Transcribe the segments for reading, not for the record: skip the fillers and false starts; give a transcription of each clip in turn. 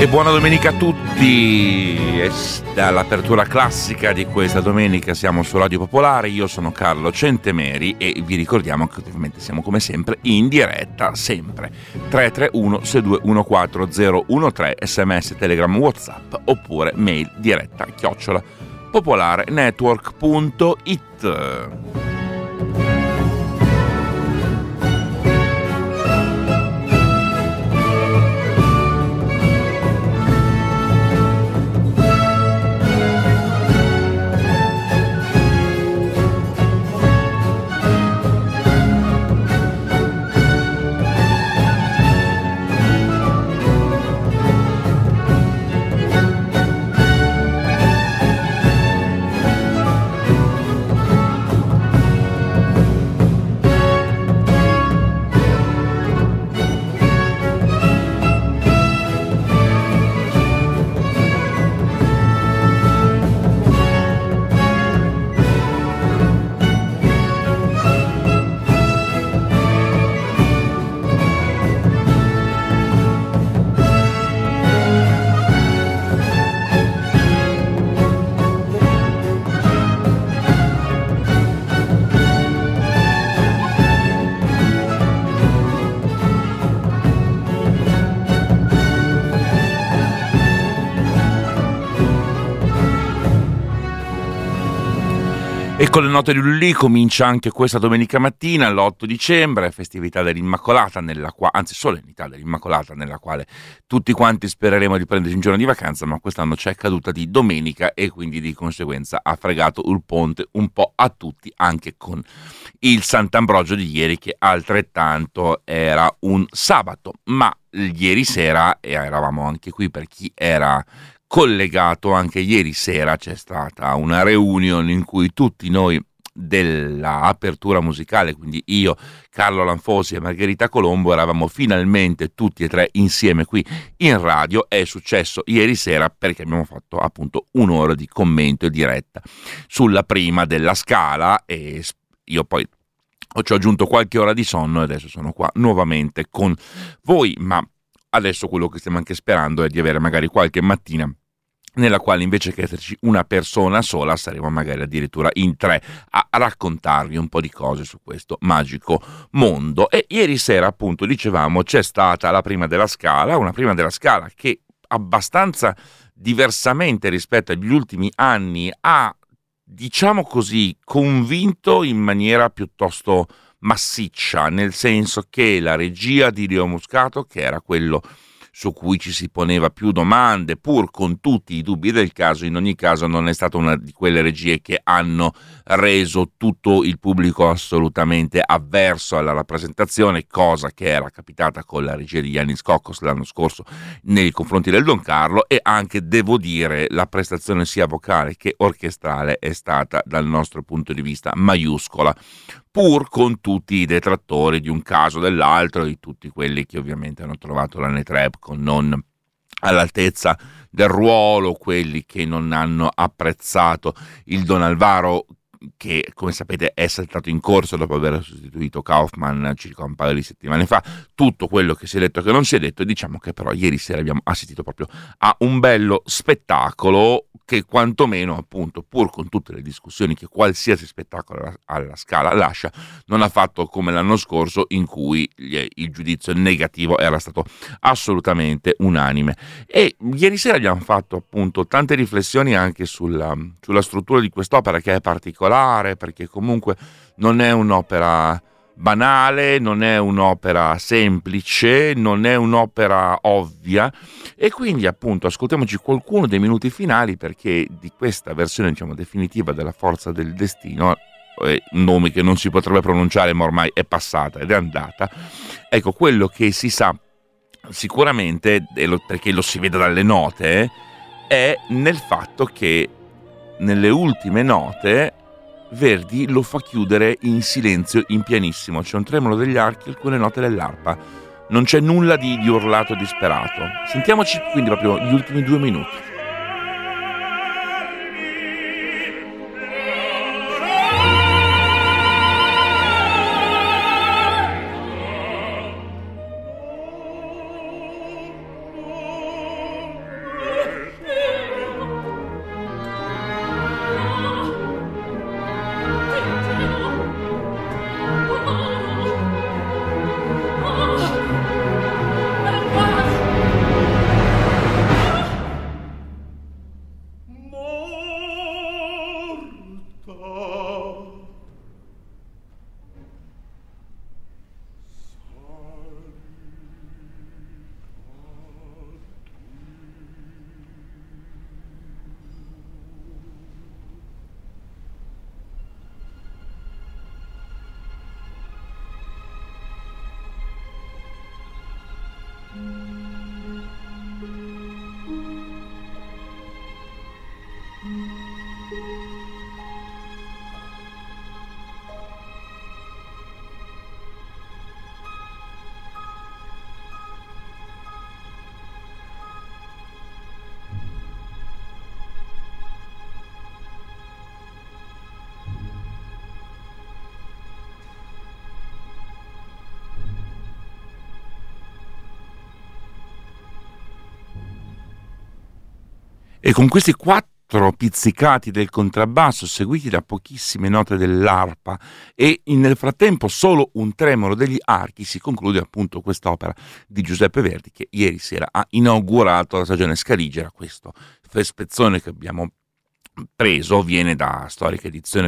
E buona domenica a tutti. E dall'apertura classica di questa domenica siamo su Radio Popolare. Io sono Carlo Centemeri e vi ricordiamo che ovviamente siamo come sempre in diretta, sempre 331 6214 013, sms, telegram, whatsapp oppure mail diretta @popolarenetwork.it. E con le note di Lully comincia anche questa domenica mattina, l'8 dicembre, festività dell'Immacolata, solennità dell'Immacolata, nella quale tutti quanti spereremo di prenderci un giorno di vacanza, ma quest'anno c'è caduta di domenica e quindi di conseguenza ha fregato il ponte un po' a tutti, anche con il Sant'Ambrogio di ieri, che altrettanto era un sabato. Ma ieri sera, e eravamo anche qui per chi era collegato, anche ieri sera c'è stata una reunion in cui tutti noi della apertura musicale, quindi io, Carlo Lanfosi e Margherita Colombo, eravamo finalmente tutti e tre insieme qui in radio. È successo ieri sera perché abbiamo fatto appunto un'ora di commento e diretta sulla prima della Scala e io poi ci ho aggiunto qualche ora di sonno e adesso sono qua nuovamente con voi, ma adesso quello che stiamo anche sperando è di avere magari qualche mattina nella quale invece che esserci una persona sola saremo magari addirittura in tre a raccontarvi un po' di cose su questo magico mondo. E ieri sera, appunto, dicevamo, c'è stata la prima della Scala, una prima della Scala che abbastanza diversamente rispetto agli ultimi anni ha, diciamo così, convinto in maniera piuttosto massiccia, nel senso che la regia di Leo Muscato, che era quello su cui ci si poneva più domande, pur con tutti i dubbi del caso, in ogni caso non è stata una di quelle regie che hanno reso tutto il pubblico assolutamente avverso alla rappresentazione, cosa che era capitata con la regia di Yannis Kokkos l'anno scorso nei confronti del Don Carlo. E anche, devo dire, la prestazione sia vocale che orchestrale è stata, dal nostro punto di vista, maiuscola, pur con tutti i detrattori di un caso o dell'altro, di tutti quelli che ovviamente hanno trovato la Netrebko non all'altezza del ruolo, quelli che non hanno apprezzato il Don Alvaro, che come sapete è saltato in corso dopo aver sostituito Kaufman circa un paio di settimane fa. Tutto quello che si è detto e che non si è detto, diciamo che però ieri sera abbiamo assistito proprio a un bello spettacolo che quantomeno, appunto, pur con tutte le discussioni che qualsiasi spettacolo alla Scala lascia, non ha fatto come l'anno scorso in cui il giudizio negativo era stato assolutamente unanime. E ieri sera abbiamo fatto appunto tante riflessioni anche sulla struttura di quest'opera, che è particolare perché comunque non è un'opera banale, non è un'opera semplice, non è un'opera ovvia, e quindi appunto ascoltiamoci qualcuno dei minuti finali, perché di questa versione, diciamo, definitiva della Forza del Destino, un nome che non si potrebbe pronunciare ma ormai è passata ed è andata, ecco, quello che si sa sicuramente, perché lo si vede dalle note, è nel fatto che nelle ultime note Verdi lo fa chiudere in silenzio, in pianissimo. C'è un tremolo degli archi, alcune note dell'arpa. Non c'è nulla di urlato disperato. Sentiamoci quindi proprio gli ultimi 2 minuti. E con questi quattro pizzicati del contrabbasso seguiti da pochissime note dell'arpa e nel frattempo solo un tremolo degli archi si conclude appunto quest'opera di Giuseppe Verdi che ieri sera ha inaugurato la stagione scaligera. Questo spezzone che abbiamo preso viene da storica edizione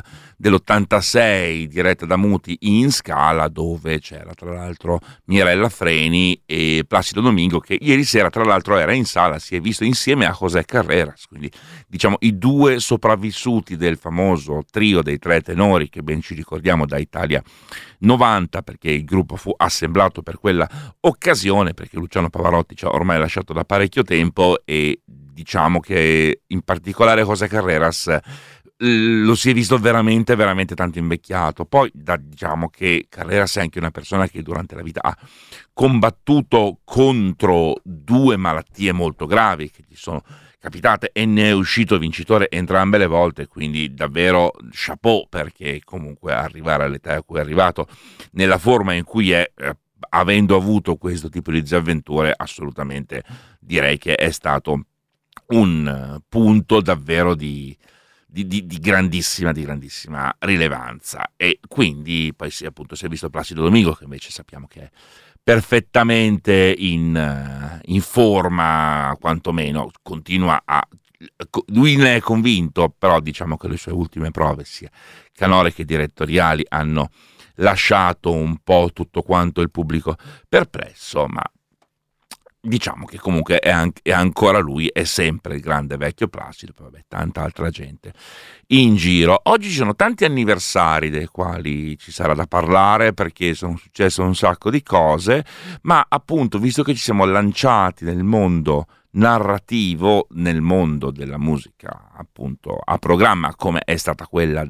dell'86 diretta da Muti in Scala, dove c'era tra l'altro Mirella Freni e Placido Domingo, che ieri sera tra l'altro era in sala, si è visto insieme a José Carreras, quindi diciamo i due sopravvissuti del famoso trio dei tre tenori che ben ci ricordiamo da Italia 90, perché il gruppo fu assemblato per quella occasione, perché Luciano Pavarotti ci ha ormai lasciato da parecchio tempo e diciamo che in particolare José Carreras lo si è visto veramente veramente tanto invecchiato. Poi diciamo che Carreras è anche una persona che durante la vita ha combattuto contro due malattie molto gravi che gli sono capitate e ne è uscito vincitore entrambe le volte, quindi davvero chapeau, perché comunque arrivare all'età a cui è arrivato nella forma in cui è, avendo avuto questo tipo di disavventure, assolutamente direi che è stato un punto davvero di grandissima rilevanza. E quindi poi sì, appunto, si è visto Placido Domingo, che invece sappiamo che è perfettamente in forma, quantomeno continua a, lui ne è convinto, però diciamo che le sue ultime prove sia canore che direttoriali hanno lasciato un po' tutto quanto il pubblico perplesso, ma diciamo che comunque è ancora lui, è sempre il grande vecchio Placido, poi vabbè, tanta altra gente in giro. Oggi ci sono tanti anniversari dei quali ci sarà da parlare, perché sono successe un sacco di cose, ma appunto, visto che ci siamo lanciati nel mondo narrativo, nel mondo della musica appunto a programma, come è stata quella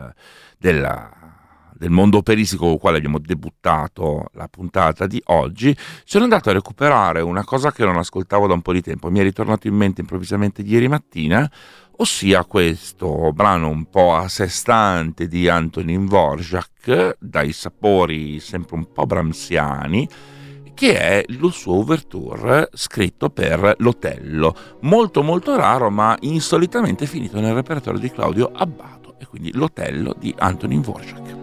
del mondo operistico con il quale abbiamo debuttato la puntata di oggi, sono andato a recuperare una cosa che non ascoltavo da un po' di tempo, mi è ritornato in mente improvvisamente ieri mattina, ossia questo brano un po' a sé stante di Antonín Dvořák, dai sapori sempre un po' brahmsiani, che è il suo ouverture scritto per l'Otello, molto molto raro ma insolitamente finito nel repertorio di Claudio Abbado, e quindi l'Otello di Antonín Dvořák.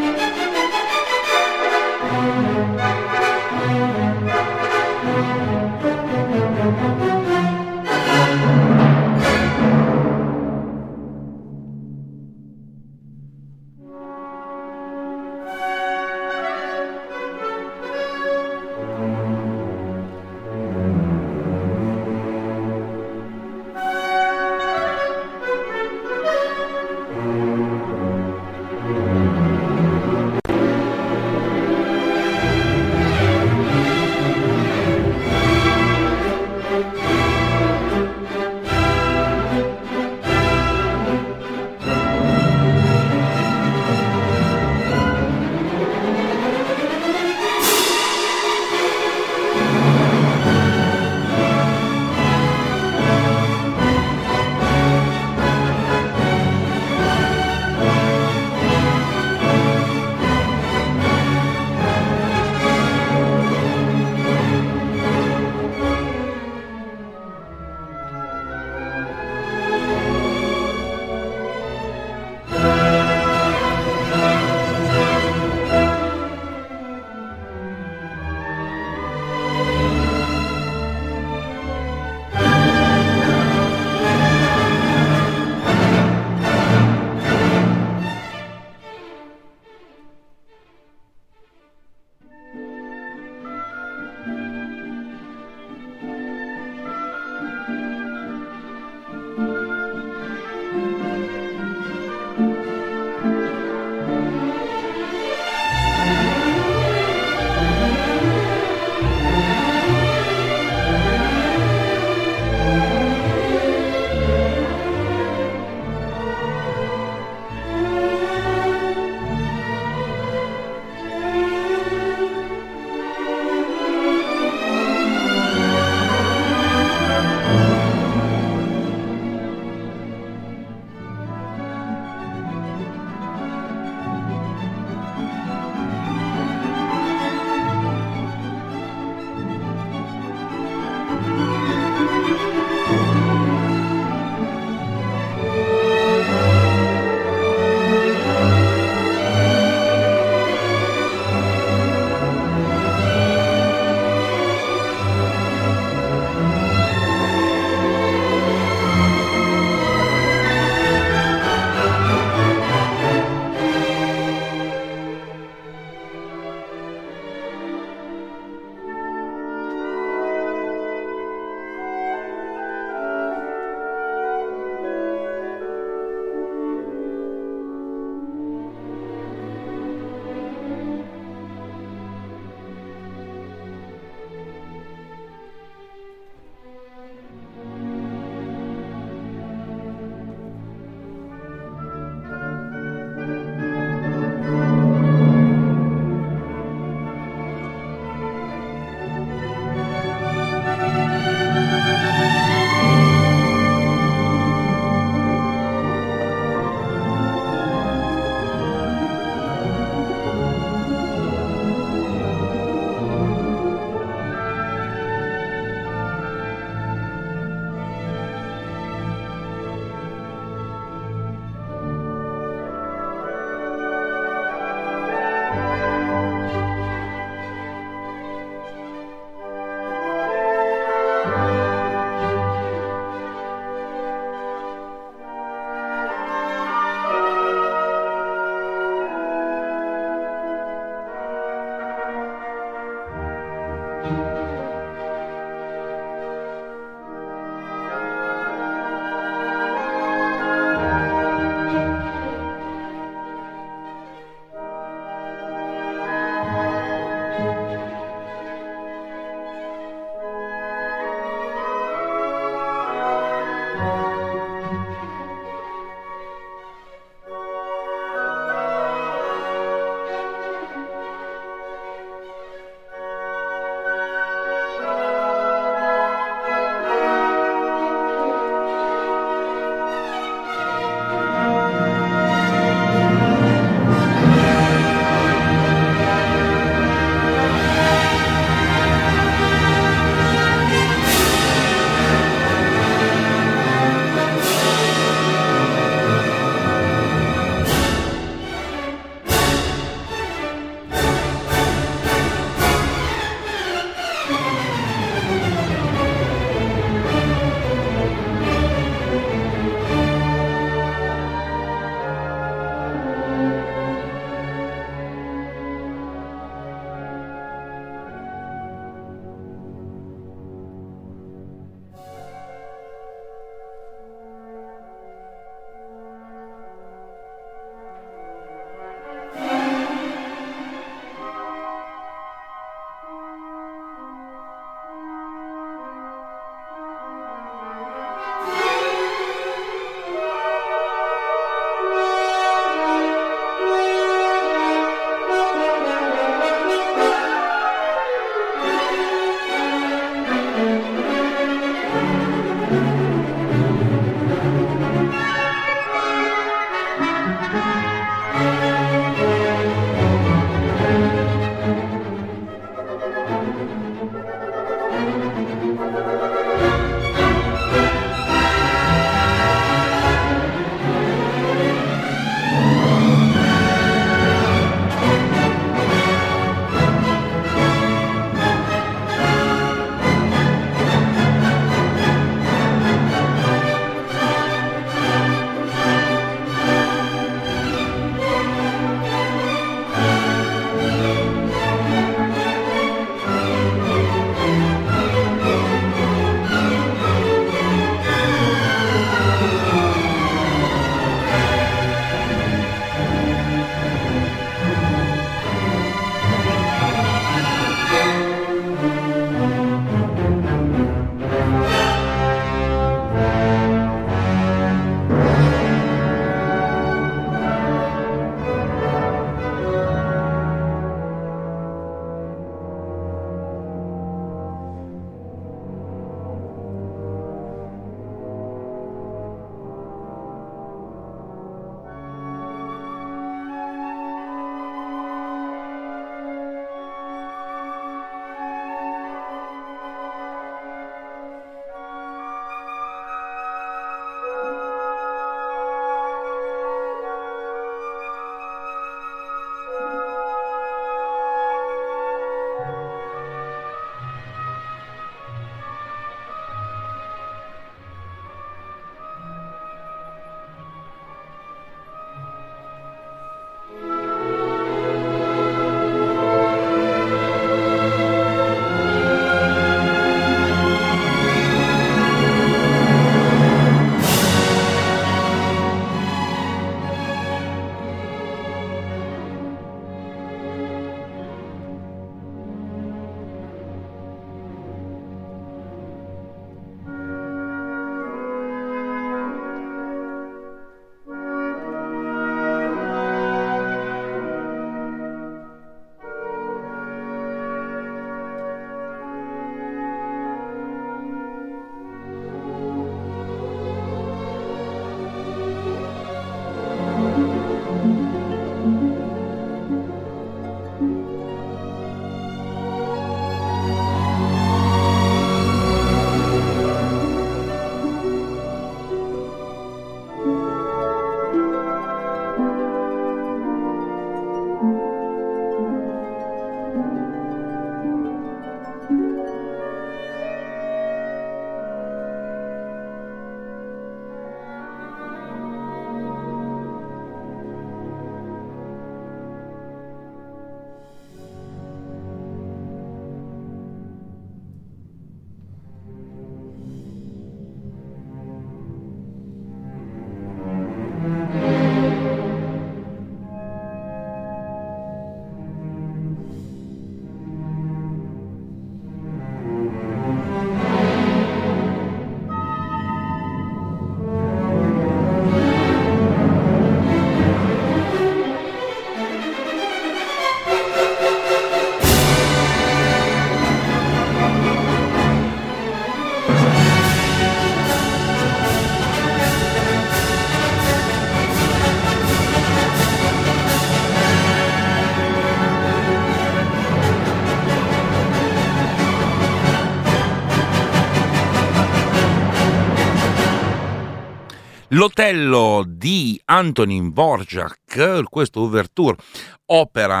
L'Otello di Antonín Dvořák, questo ouverture opera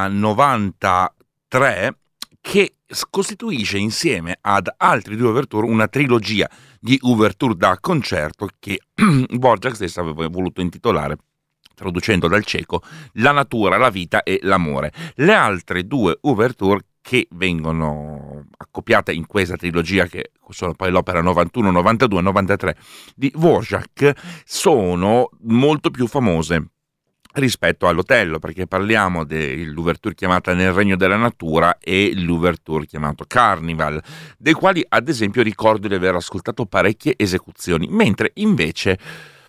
93, che costituisce insieme ad altri due ouverture una trilogia di ouverture da concerto che Dvořák stesso aveva voluto intitolare, traducendo dal ceco, La natura, la vita e l'amore. Le altre due ouverture che vengono accoppiate in questa trilogia, che sono poi l'opera 91, 92, 93 di Dvořák, sono molto più famose rispetto all'Otello, perché parliamo dell'ouverture chiamata Nel regno della natura e l'ouverture chiamato Carnival, dei quali ad esempio ricordo di aver ascoltato parecchie esecuzioni, mentre invece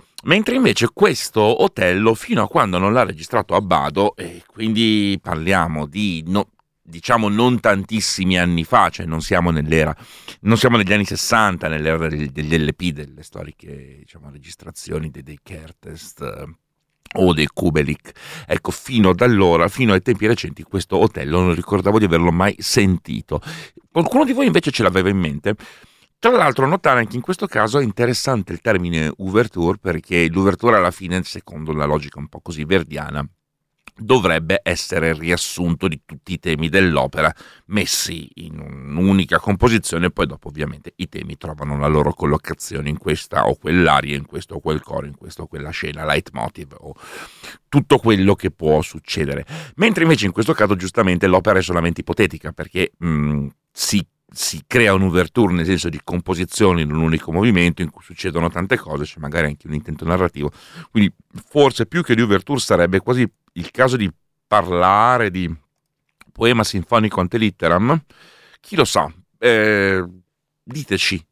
questo Otello, fino a quando non l'ha registrato Abbado, e quindi parliamo di diciamo non tantissimi anni fa, cioè non siamo negli anni 60, nell'era degli LP, delle storiche, diciamo, registrazioni dei Kertész o dei Kubelik. Ecco, fino ad allora, fino ai tempi recenti, questo Otello non ricordavo di averlo mai sentito. Qualcuno di voi invece ce l'aveva in mente? Tra l'altro notare anche in questo caso è interessante il termine ouverture, perché l'ouverture alla fine, secondo la logica un po' così verdiana, dovrebbe essere il riassunto di tutti i temi dell'opera messi in un'unica composizione, e poi dopo ovviamente i temi trovano la loro collocazione in questa o quell'aria, in questo o quel coro, in questo o quella scena, leitmotiv o tutto quello che può succedere. Mentre invece in questo caso giustamente l'opera è solamente ipotetica, perché si crea un'ouverture nel senso di composizione in un unico movimento in cui succedono tante cose, c'è magari anche un intento narrativo, quindi forse più che di ouverture sarebbe quasi il caso di parlare di poema sinfonico ante litteram. Chi lo sa, diteci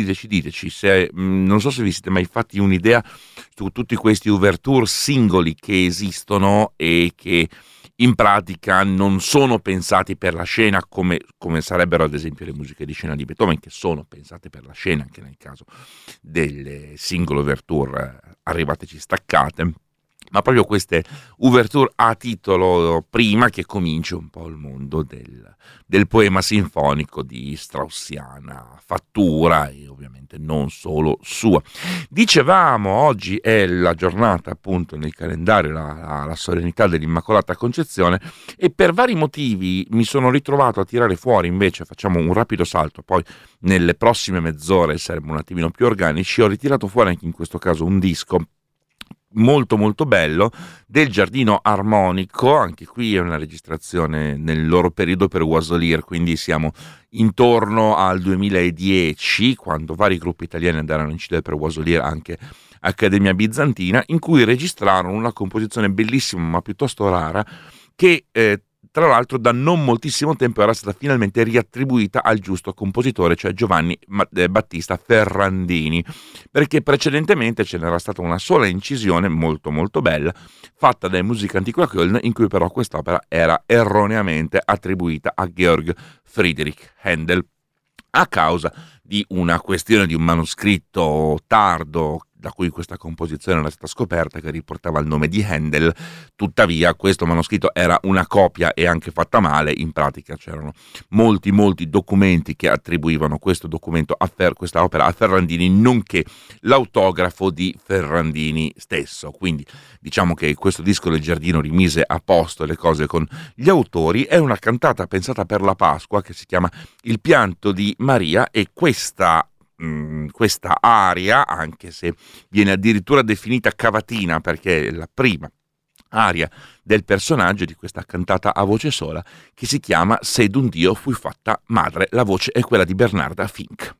se, non so se vi siete mai fatti un'idea su tutti questi ouverture singoli che esistono e che in pratica non sono pensati per la scena come sarebbero ad esempio le musiche di scena di Beethoven, che sono pensate per la scena anche nel caso delle singole ouverture arrivateci staccate, ma proprio queste ouverture a titolo prima che cominci un po' il mondo del poema sinfonico di straussiana fattura, e ovviamente non solo sua. Dicevamo, oggi è la giornata appunto nel calendario, la solennità dell'Immacolata Concezione, e per vari motivi mi sono ritrovato a tirare fuori, invece facciamo un rapido salto, poi nelle prossime mezz'ore saremo un attimino più organici, ho ritirato fuori anche in questo caso un disco molto molto bello del Giardino Armonico. Anche qui è una registrazione nel loro periodo per Oiselire, quindi siamo intorno al 2010, quando vari gruppi italiani andarono a incidere per Oiselire, anche Accademia Bizantina, in cui registrarono una composizione bellissima ma piuttosto rara, che tra l'altro da non moltissimo tempo era stata finalmente riattribuita al giusto compositore, cioè Giovanni Battista Ferrandini, perché precedentemente ce n'era stata una sola incisione molto molto bella fatta dai musicanti a Köln, in cui però quest'opera era erroneamente attribuita a Georg Friedrich Händel a causa di una questione di un manoscritto tardo da cui questa composizione era stata scoperta, che riportava il nome di Händel. Tuttavia questo manoscritto era una copia e anche fatta male. In pratica c'erano molti documenti che attribuivano questo documento questa opera a Ferrandini, nonché l'autografo di Ferrandini stesso. Quindi diciamo che questo disco del Giardino rimise a posto le cose con gli autori. È una cantata pensata per la Pasqua che si chiama Il pianto di Maria, e questa aria, anche se viene addirittura definita cavatina perché è la prima aria del personaggio di questa cantata a voce sola, che si chiama Se d'un Dio fui fatta madre. La voce è quella di Bernarda Fink.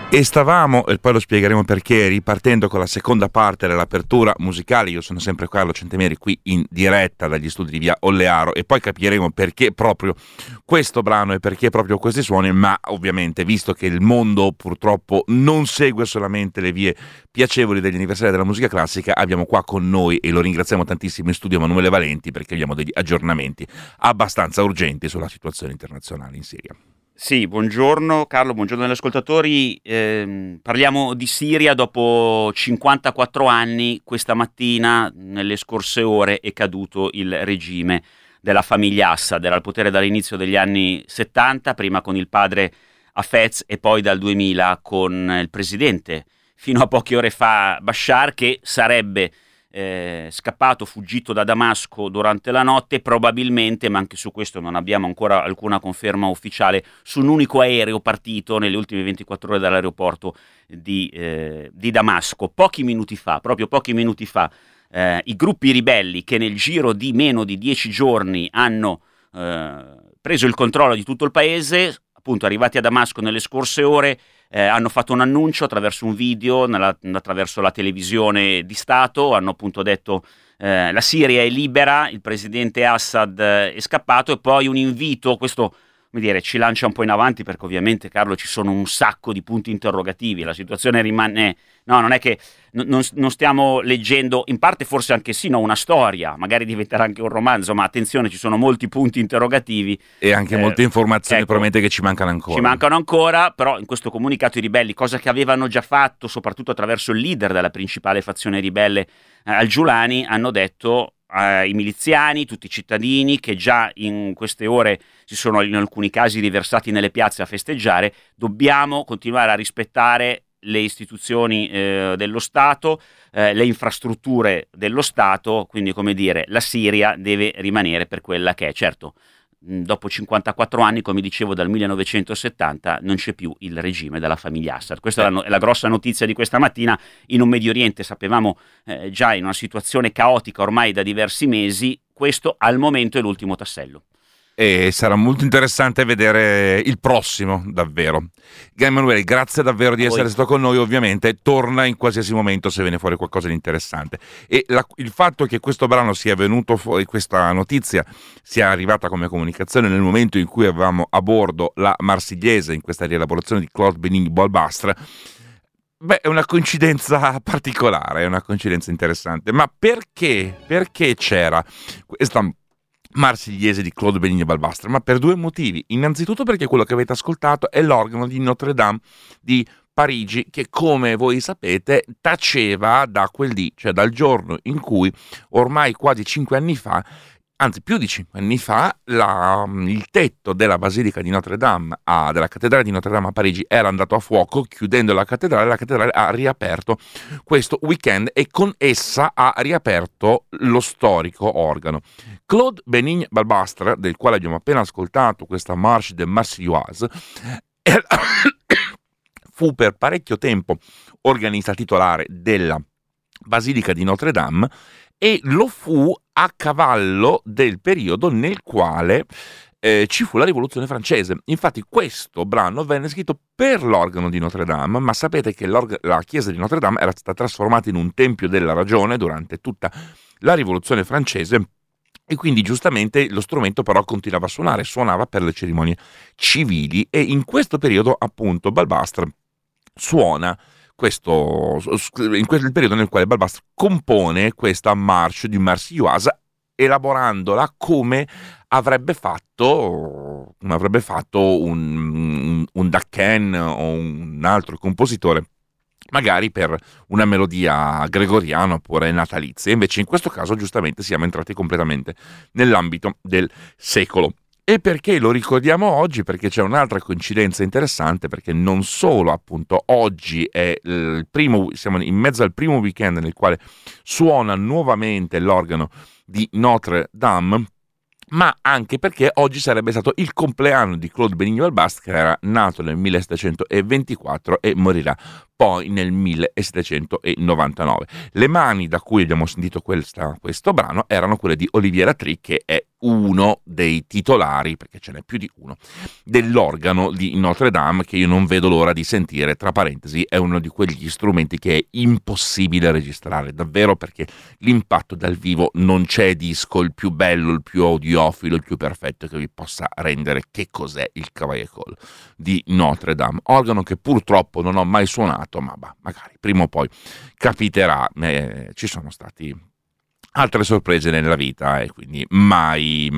E stavamo, e poi lo spiegheremo perché, ripartendo con la seconda parte dell'apertura musicale. Io sono sempre Carlo Centemeri, qui in diretta dagli studi di via Ollearo, e poi capiremo perché proprio questo brano e perché proprio questi suoni, ma ovviamente, visto che il mondo purtroppo non segue solamente le vie piacevoli degli anniversari della musica classica, abbiamo qua con noi, e lo ringraziamo tantissimo, in studio Emanuele Valenti, perché abbiamo degli aggiornamenti abbastanza urgenti sulla situazione internazionale in Siria. Sì, buongiorno Carlo, buongiorno agli ascoltatori. Parliamo di Siria. Dopo 54 anni, questa mattina, nelle scorse ore, è caduto il regime della famiglia Assad. Era al potere dall'inizio degli anni 70, prima con il padre Hafez e poi dal 2000 con il presidente, fino a poche ore fa, Bashar, che sarebbe scappato, fuggito da Damasco durante la notte, probabilmente, ma anche su questo non abbiamo ancora alcuna conferma ufficiale, su un unico aereo partito nelle ultime 24 ore dall'aeroporto di Damasco. Proprio pochi minuti fa, i gruppi ribelli, che nel giro di meno di 10 giorni hanno preso il controllo di tutto il paese, appunto arrivati a Damasco nelle scorse ore, hanno fatto un annuncio attraverso un video, attraverso la televisione di Stato. Hanno appunto detto la Siria è libera, il presidente Assad è scappato, e poi un invito. Questo, come dire, ci lancia un po' in avanti, perché ovviamente, Carlo, ci sono un sacco di punti interrogativi. La situazione rimane... No, non è che non stiamo leggendo, in parte forse anche sì, una storia, magari diventerà anche un romanzo, ma attenzione, ci sono molti punti interrogativi. E anche molte informazioni, ecco, probabilmente, che ci mancano ancora. Ci mancano ancora, però in questo comunicato i ribelli, cosa che avevano già fatto, soprattutto attraverso il leader della principale fazione ribelle, Al-Giulani, hanno detto ai miliziani, tutti i cittadini che già in queste ore si sono in alcuni casi riversati nelle piazze a festeggiare: dobbiamo continuare a rispettare le istituzioni dello Stato, le infrastrutture dello Stato, quindi, come dire, la Siria deve rimanere per quella che è. Certo, dopo 54 anni, come dicevo, dal 1970 non c'è più il regime della famiglia Assad. Questa è la grossa notizia di questa mattina. In un Medio Oriente sapevamo già in una situazione caotica ormai da diversi mesi. Questo al momento è l'ultimo tassello. E sarà molto interessante vedere il prossimo, davvero. Emanuele, grazie davvero di essere stato con noi. Ovviamente torna in qualsiasi momento se viene fuori qualcosa di interessante. E il fatto che questo brano sia venuto fuori, questa notizia sia arrivata come comunicazione nel momento in cui avevamo a bordo la Marsigliese, in questa rielaborazione di Claude Benigni-Balbastre, è una coincidenza particolare, è una coincidenza interessante. Ma perché? Perché c'era questa Marsigliese di Claude Benigni-Balbastre? Ma per due motivi. Innanzitutto perché quello che avete ascoltato è l'organo di Notre Dame di Parigi, che, come voi sapete, taceva da quel dì, cioè dal giorno in cui ormai quasi 5 anni fa, anzi più di 5 anni fa, il tetto della Basilica di Notre Dame, della Cattedrale di Notre Dame a Parigi, era andato a fuoco, chiudendo la cattedrale ha riaperto questo weekend, e con essa ha riaperto lo storico organo. Claude Benigni-Balbastre, del quale abbiamo appena ascoltato questa Marche de Marseillaise, fu per parecchio tempo organista titolare della Basilica di Notre Dame, e lo fu a cavallo del periodo nel quale ci fu la rivoluzione francese. Infatti questo brano venne scritto per l'organo di Notre Dame, ma sapete che la chiesa di Notre Dame era stata trasformata in un tempio della ragione durante tutta la rivoluzione francese, e quindi giustamente lo strumento però continuava a suonava per le cerimonie civili, e in questo periodo appunto Balbastre suona in quel periodo nel quale Balbastre compone questa Marche du Marseillaise, elaborandola come avrebbe fatto un Daquin o un altro compositore, magari per una melodia gregoriana oppure natalizia. Invece in questo caso giustamente siamo entrati completamente nell'ambito del secolo. E perché lo ricordiamo oggi? Perché c'è un'altra coincidenza interessante, perché non solo appunto oggi è siamo in mezzo al primo weekend nel quale suona nuovamente l'organo di Notre Dame, ma anche perché oggi sarebbe stato il compleanno di Claude Benigni-Balbastre, che era nato nel 1724 e morirà poi nel 1799. Le mani da cui abbiamo sentito questo brano erano quelle di Olivier Latry, che è uno dei titolari, perché ce n'è più di uno, dell'organo di Notre Dame, che io non vedo l'ora di sentire. Tra parentesi, è uno di quegli strumenti che è impossibile registrare, davvero, perché l'impatto dal vivo, non c'è disco il più bello, il più audiofilo, il più perfetto che vi possa rendere che cos'è il Cavaillé Coll di Notre Dame, organo che purtroppo non ho mai suonato, ma magari prima o poi capiterà. Ci sono stati altre sorprese nella vita e quindi mai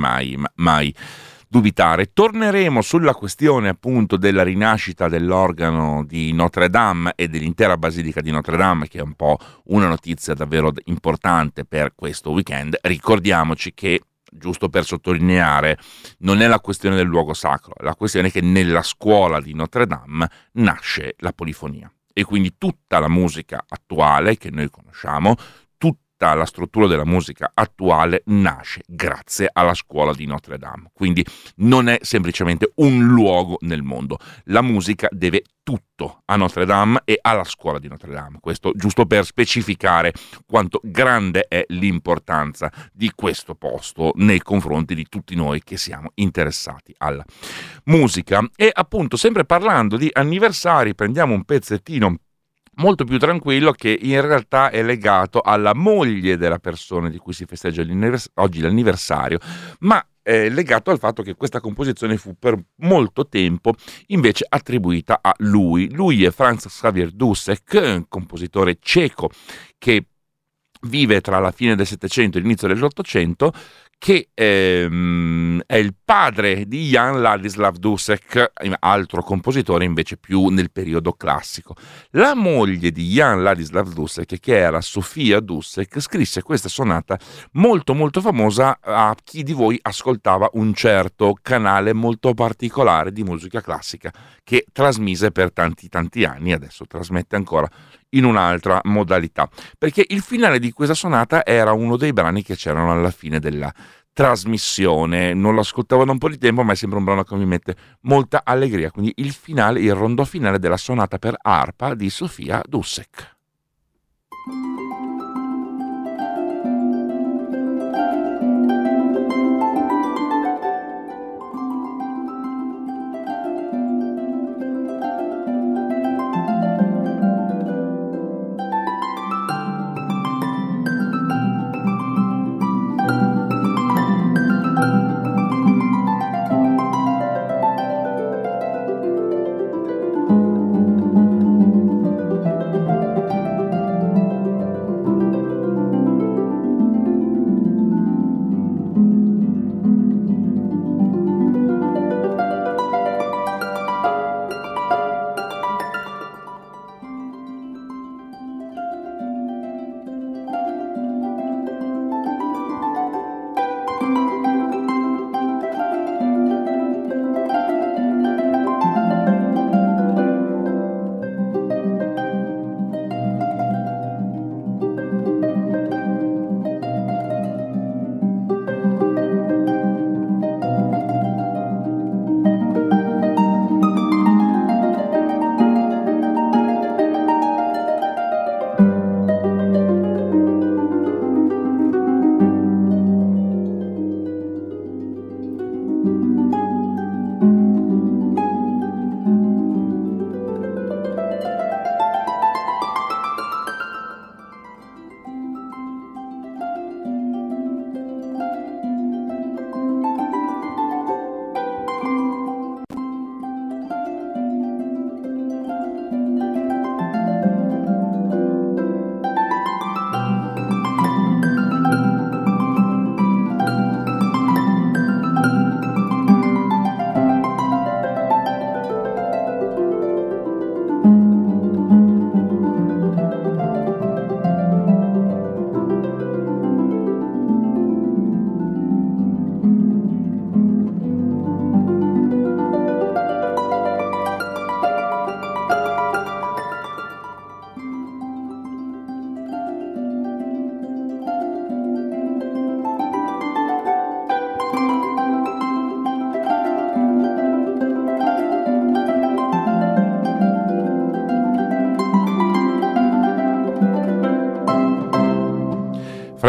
dubitare. Torneremo sulla questione appunto della rinascita dell'organo di Notre Dame e dell'intera basilica di Notre Dame, che è un po' una notizia davvero importante per questo weekend. Ricordiamoci che, giusto per sottolineare, non è la questione del luogo sacro, la questione è che nella scuola di Notre Dame nasce la polifonia, e quindi tutta la musica attuale che noi conosciamo, la struttura della musica attuale nasce grazie alla scuola di Notre Dame. Quindi non è semplicemente un luogo nel mondo, la musica deve tutto a Notre Dame e alla scuola di Notre Dame. Questo giusto per specificare quanto grande è l'importanza di questo posto nei confronti di tutti noi che siamo interessati alla musica. E appunto, sempre parlando di anniversari, prendiamo un pezzettino molto più tranquillo, che in realtà è legato alla moglie della persona di cui si festeggia oggi l'anniversario, ma è legato al fatto che questa composizione fu per molto tempo invece attribuita a lui. Lui è Franz Xaver Dussek, un compositore ceco che vive tra la fine del Settecento e l'inizio dell'Ottocento, che è il padre di Jan Ladislav Dussek, altro compositore invece più nel periodo classico. La moglie di Jan Ladislav Dussek, che era Sofia Dussek, scrisse questa sonata molto molto famosa a chi di voi ascoltava un certo canale molto particolare di musica classica che trasmise per tanti anni, adesso trasmette ancora in un'altra modalità, perché il finale di questa sonata era uno dei brani che c'erano alla fine della trasmissione. Non lo ascoltavo da un po' di tempo, ma è sempre un brano che mi mette molta allegria. Quindi il finale, il rondò finale della sonata per arpa di Sofia Dussek.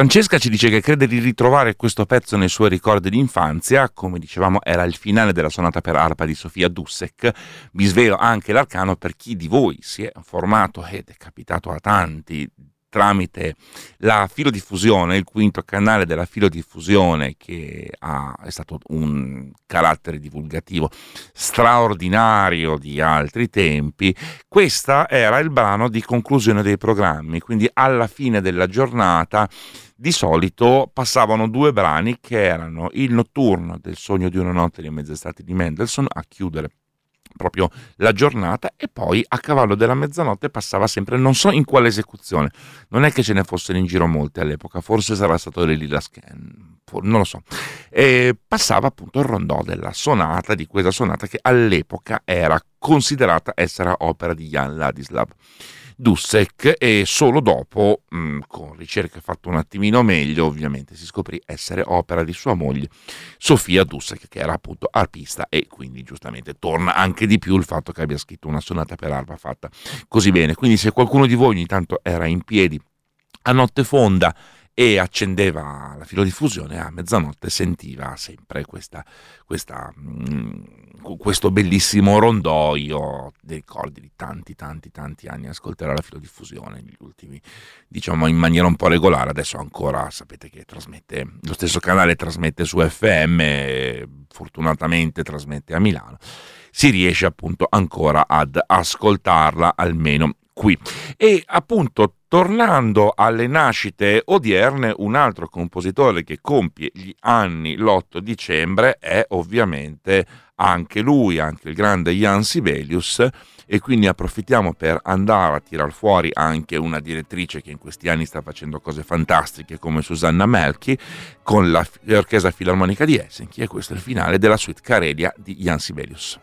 Francesca ci dice che crede di ritrovare questo pezzo nei suoi ricordi di infanzia, come dicevamo era il finale della sonata per arpa di Sofia Dussek. Vi svelo anche l'arcano per chi di voi si è formato, ed è capitato a tanti, tramite la filodiffusione, il quinto canale della filodiffusione, che è stato un carattere divulgativo straordinario di altri tempi. Questa era il brano di conclusione dei programmi, quindi alla fine della giornata di solito passavano due brani che erano il notturno del Sogno di una notte dei mezz'estate di Mendelssohn a chiudere proprio la giornata, e poi a cavallo della mezzanotte passava sempre, non so in quale esecuzione, non è che ce ne fossero in giro molte all'epoca, forse sarà stato le Lila Scan, non lo so, e passava appunto il rondò della sonata, di questa sonata che all'epoca era considerata essere opera di Jan Ladislav Dussek, e solo dopo, con ricerche fatte un attimino meglio, ovviamente si scoprì essere opera di sua moglie Sofia Dussek, che era appunto arpista, e quindi giustamente torna anche di più il fatto che abbia scritto una sonata per arpa fatta così bene. Quindi se qualcuno di voi ogni tanto era in piedi a notte fonda e accendeva la filodiffusione, a mezzanotte sentiva sempre questo bellissimo rondò. Io ricordi di tanti anni ascolterò la filodiffusione, gli ultimi, diciamo, in maniera un po' regolare. Adesso ancora sapete che trasmette, lo stesso canale trasmette su FM, fortunatamente trasmette a Milano, si riesce appunto ancora ad ascoltarla, almeno qui. E appunto, tornando alle nascite odierne, un altro compositore che compie gli anni l'8 dicembre è ovviamente anche lui, anche il grande Jan Sibelius, e quindi approfittiamo per andare a tirar fuori anche una direttrice che in questi anni sta facendo cose fantastiche come Susanna Melchi con l'Orchestra Filarmonica di Helsinki, e questo è il finale della suite Karelia di Jan Sibelius.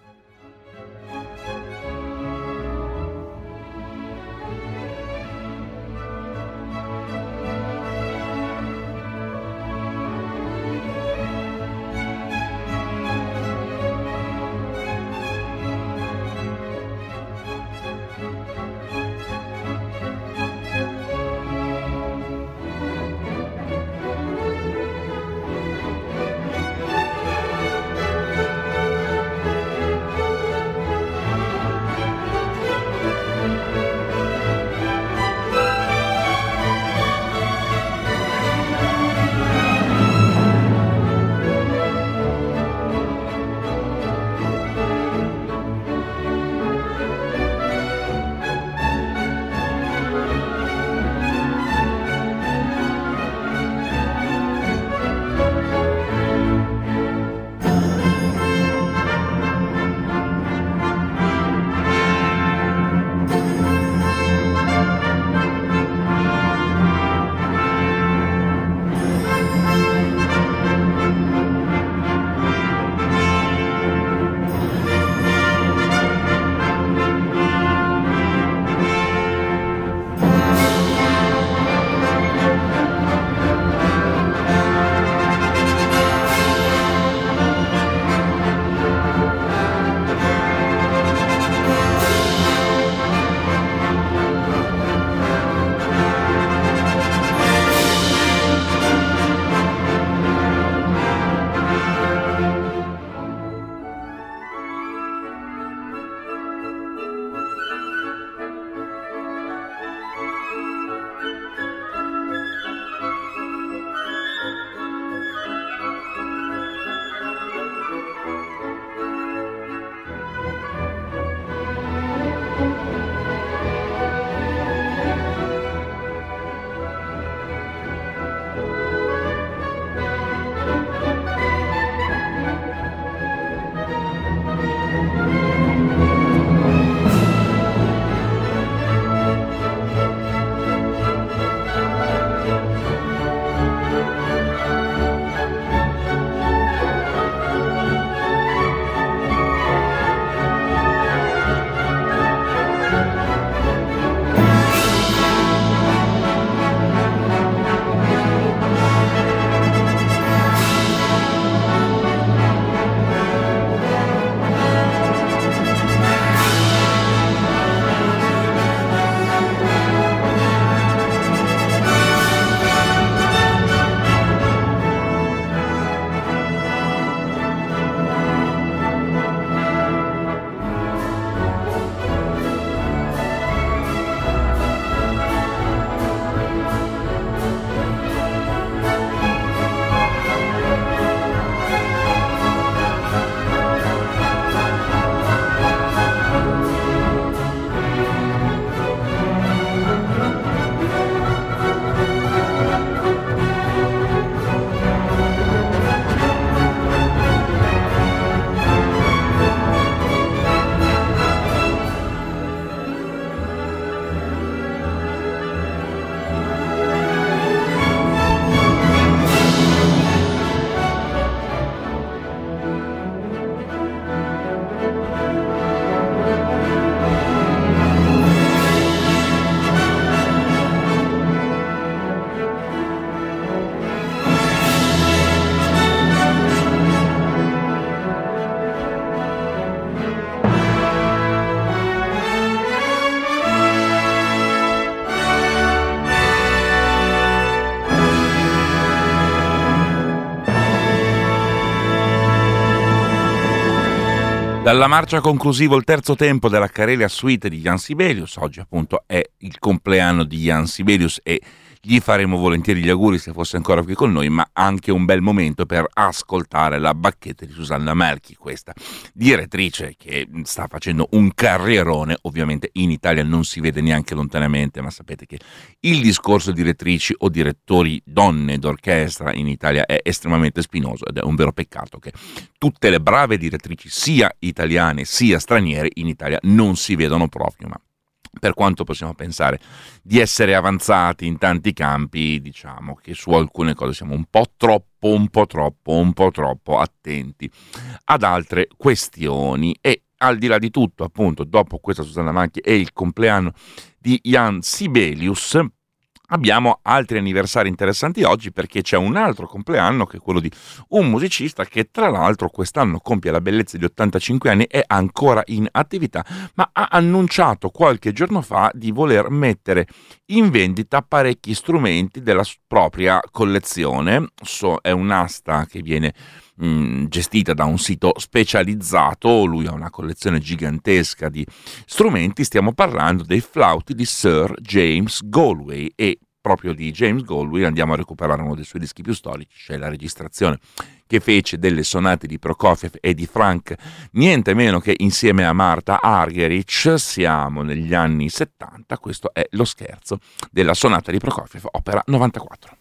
Dalla marcia conclusivo il terzo tempo della Karelia Suite di Jan Sibelius. Oggi appunto è il compleanno di Jan Sibelius e gli faremo volentieri gli auguri se fosse ancora qui con noi, ma anche un bel momento per ascoltare la bacchetta di Susanna Melchi, questa direttrice che sta facendo un carrierone. Ovviamente in Italia non si vede neanche lontanamente, ma sapete che il discorso direttrici o direttori donne d'orchestra in Italia è estremamente spinoso ed è un vero peccato che tutte le brave direttrici sia italiane sia straniere in Italia non si vedono proprio, ma per quanto possiamo pensare di essere avanzati in tanti campi, diciamo che su alcune cose siamo un po' troppo attenti ad altre questioni. E al di là di tutto, appunto, dopo questa Susanna Melchi e il compleanno di Jan Sibelius, abbiamo altri anniversari interessanti oggi, perché c'è un altro compleanno che è quello di un musicista che tra l'altro quest'anno compie la bellezza di 85 anni, è ancora in attività, ma ha annunciato qualche giorno fa di voler mettere in vendita parecchi strumenti della propria collezione. È un'asta che viene gestita da un sito specializzato. Lui ha una collezione gigantesca di strumenti. Stiamo parlando dei flauti di Sir James Galway, e proprio di James Galway andiamo a recuperare uno dei suoi dischi più storici, cioè la registrazione che fece delle sonate di Prokofiev e di Frank, niente meno che insieme a Marta Argerich. Siamo negli anni 70, questo è lo scherzo della sonata di Prokofiev, opera 94.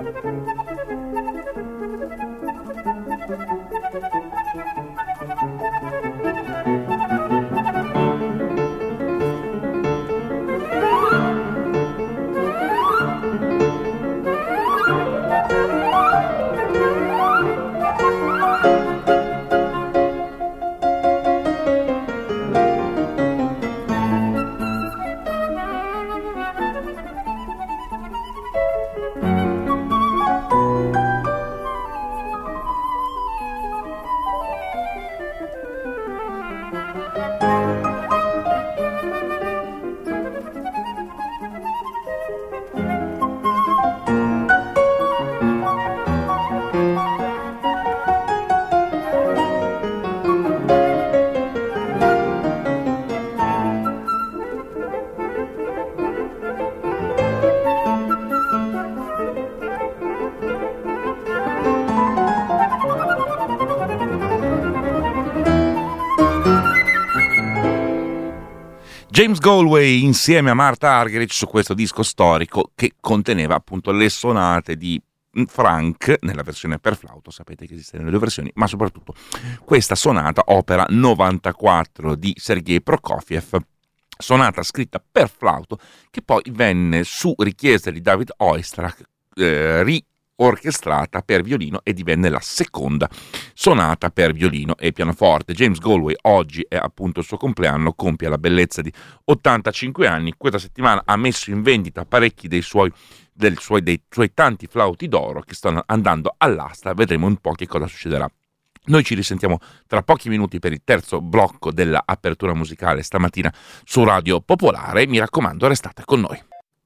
James Galway insieme a Martha Argerich su questo disco storico che conteneva appunto le sonate di Franck nella versione per flauto, sapete che esistono le due versioni, ma soprattutto questa sonata opera 94 di Sergei Prokofiev, sonata scritta per flauto che poi venne su richiesta di David Oistrakh orchestrata per violino e divenne la seconda sonata per violino e pianoforte. James Galway oggi è appunto il suo compleanno, compie la bellezza di 85 anni. Questa settimana ha messo in vendita parecchi dei suoi tanti flauti d'oro che stanno andando all'asta. Vedremo un po' che cosa succederà. Noi ci risentiamo tra pochi minuti per il terzo blocco della apertura musicale stamattina su Radio Popolare. Mi raccomando, restate con noi.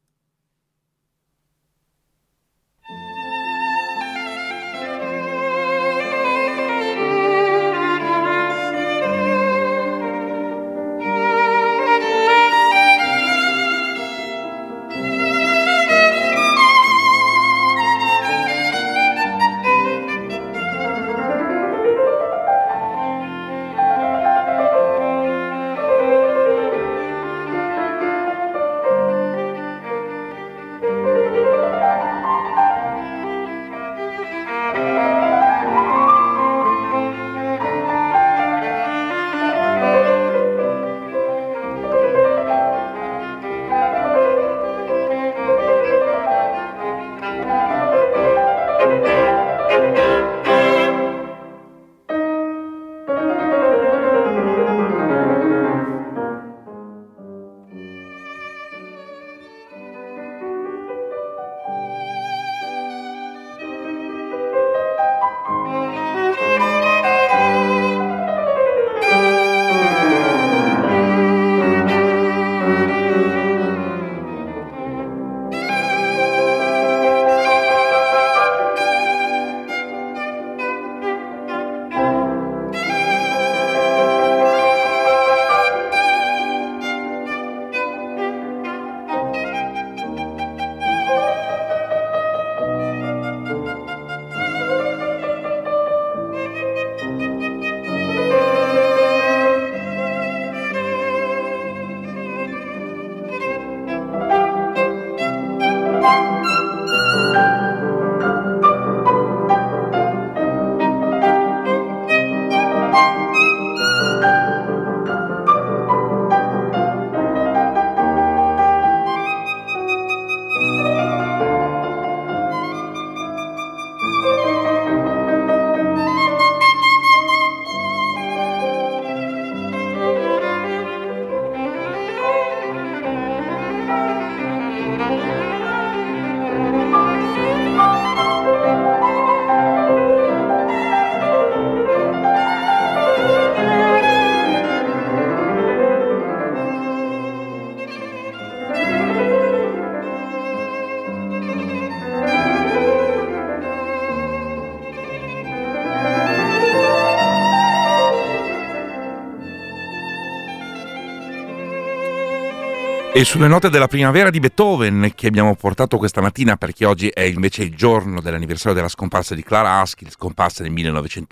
E sulle note della primavera di Beethoven che abbiamo portato questa mattina, perché oggi è invece il giorno dell'anniversario della scomparsa di Clara Askin, scomparsa nel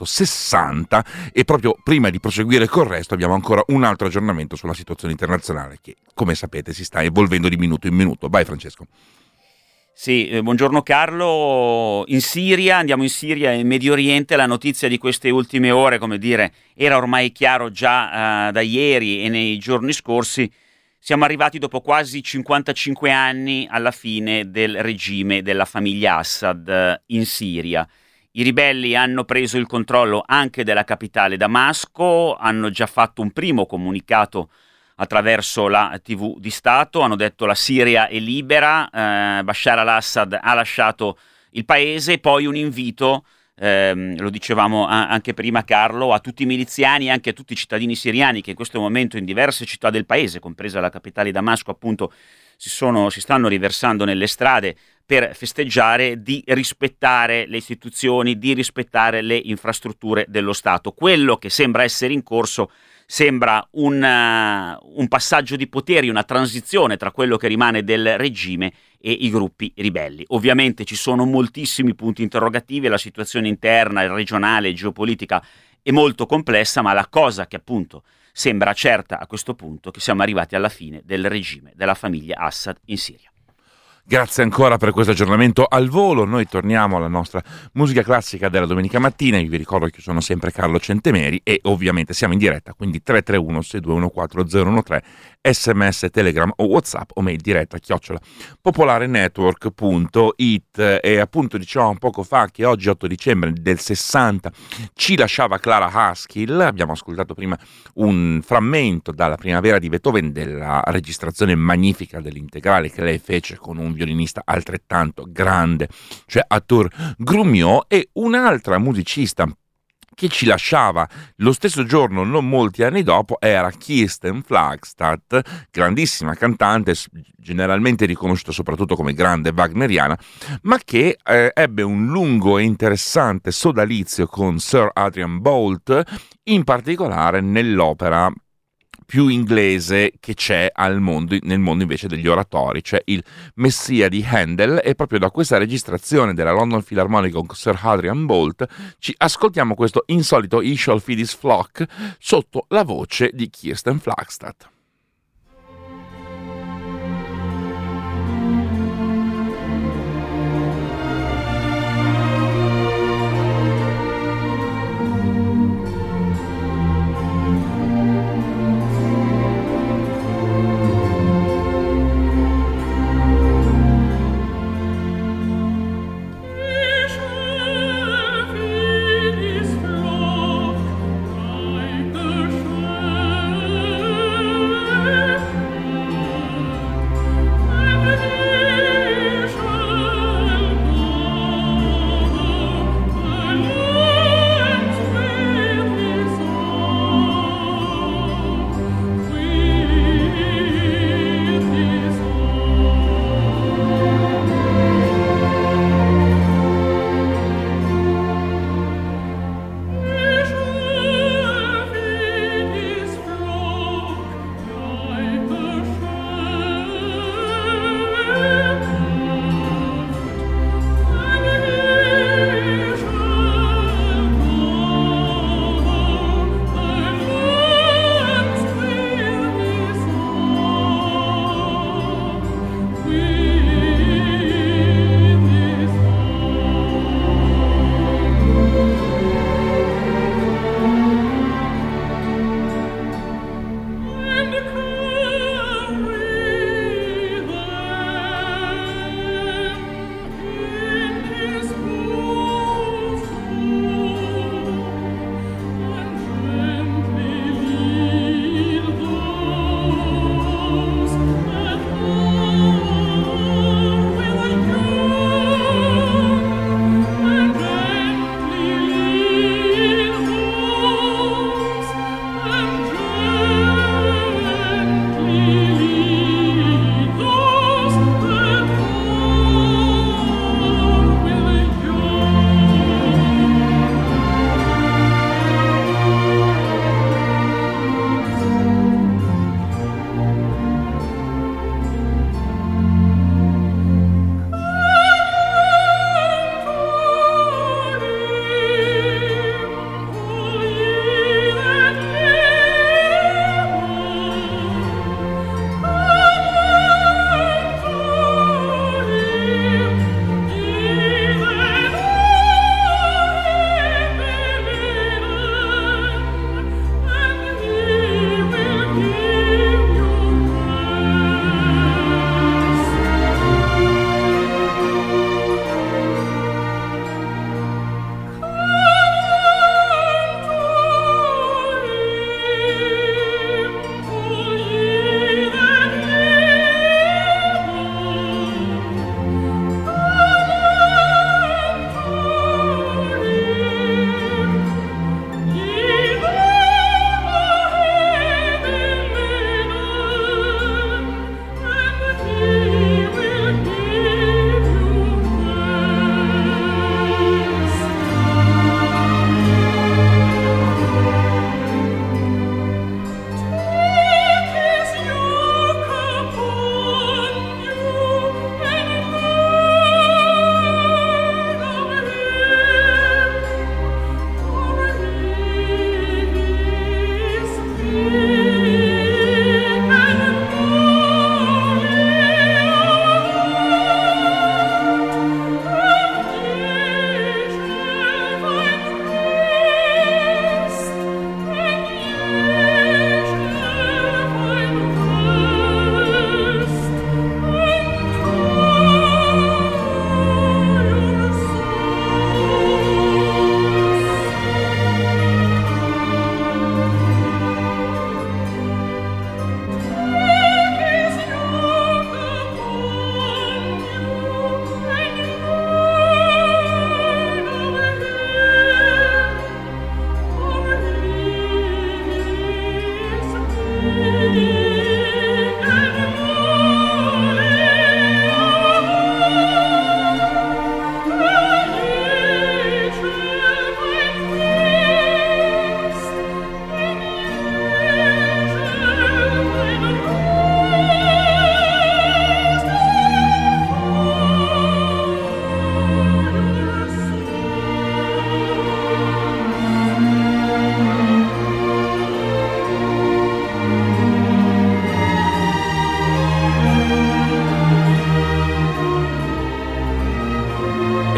1960, e proprio prima di proseguire col resto abbiamo ancora un altro aggiornamento sulla situazione internazionale che, come sapete, si sta evolvendo di minuto in minuto. Vai Francesco. Sì, buongiorno Carlo. Andiamo in Siria e in Medio Oriente. La notizia di queste ultime ore, come dire, era ormai chiaro già da ieri e nei giorni scorsi. Siamo arrivati dopo quasi 55 anni alla fine del regime della famiglia Assad in Siria. I ribelli hanno preso il controllo anche della capitale Damasco, hanno già fatto un primo comunicato attraverso la TV di Stato, hanno detto la Siria è libera, Bashar al-Assad ha lasciato il paese, poi un invito, lo dicevamo anche prima Carlo, a tutti i miliziani e anche a tutti i cittadini siriani che in questo momento in diverse città del paese, compresa la capitale Damasco appunto, si stanno riversando nelle strade per festeggiare, di rispettare le istituzioni, di rispettare le infrastrutture dello Stato. Quello che sembra essere in corso sembra un passaggio di poteri, una transizione tra quello che rimane del regime e i gruppi ribelli. Ovviamente ci sono moltissimi punti interrogativi, la situazione interna, regionale, geopolitica è molto complessa, ma la cosa che appunto sembra certa a questo punto è che siamo arrivati alla fine del regime della famiglia Assad in Siria. Grazie ancora per questo aggiornamento al volo. Noi torniamo alla nostra musica classica della domenica mattina. Io vi ricordo che sono sempre Carlo Centemeri e ovviamente siamo in diretta, quindi 331-6214-013, sms, telegram o whatsapp o mail diretta @popolarenetwork.it. E appunto dicevamo poco fa che oggi 8 dicembre del 60 ci lasciava Clara Haskell. Abbiamo ascoltato prima un frammento dalla Primavera di Beethoven, della registrazione magnifica dell'integrale che lei fece con un violinista altrettanto grande, cioè Arthur Grumiaux, e un'altra musicista che ci lasciava lo stesso giorno, non molti anni dopo, era Kirsten Flagstad, grandissima cantante, generalmente riconosciuta soprattutto come grande wagneriana, ma che ebbe un lungo e interessante sodalizio con Sir Adrian Boult, in particolare nell'opera più inglese che c'è nel mondo invece degli oratori, cioè il Messia di Handel, e proprio da questa registrazione della London Philharmonic con Sir Adrian Boult ci ascoltiamo questo insolito I Shall Feed His Flock sotto la voce di Kirsten Flagstad. Flock, like the